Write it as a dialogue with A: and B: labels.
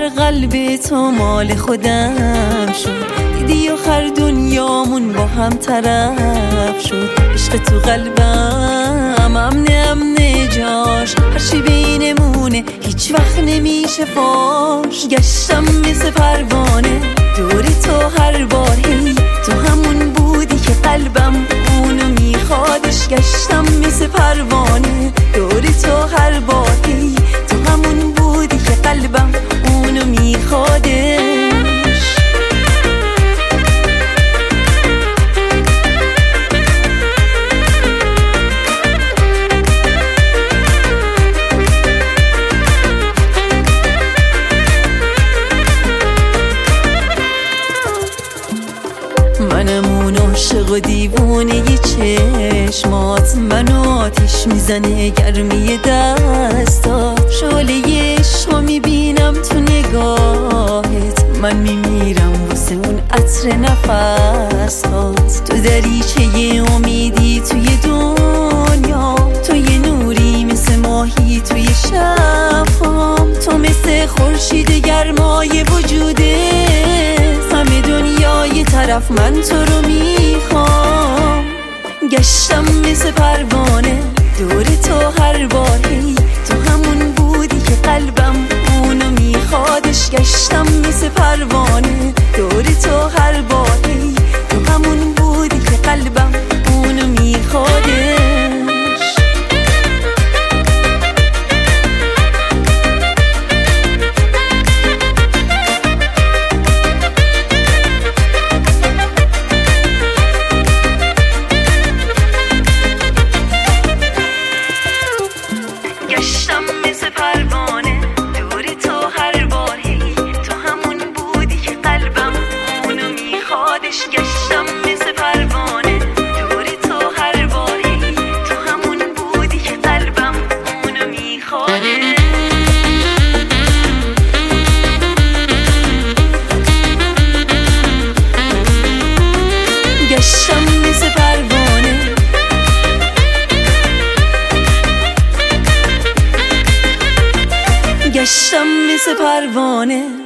A: آخر قلب تو مال خودم شد. دیدی آخر دنیامون با هم طرف شد. عشق تو قلبم امن جاش، هرچی بینمونه هیچ وقت نمیشه فاش. گشتم مثل پروانه دور تو هر بار، هی تو همون بودی که قلبم اونو میخوادش. گشتم مثل پروانه دور تو هر بار، هی تو همون بودی که قلبم اونو میخوادش. منم اون عاشق و دیوونه ی چشمات، منو آتیش میزنه گرمی دستات. شعله عشقو میبینم تو نگاهت، من میمیرم واسه اون عطر نفسات. تو دریچه امیدی توی دنیا، تو یه نوری مثل ماهی توی شبام. تو مثل خورشید گرمای وجودت، همه دنیای طرف من تو رو میخوام. گشتم مثل پروانه دور تو هر بار، هی تو همون بودی که قلبم اونو میخوادش. گشتم مثل پروانه دور تو هر بار، هی تو همون بودی که قلبم اونو میخوادش. گشتم مثل پروانه دور تو هر بار، هی تو همون بودی که قلبم اونو میخوادش. گشتم مثل پروانه دور تو هر بار، هی تو همون بودی که قلبم اونو میخوادش. گشتم مثل پروانه، گشتم مثل پروانه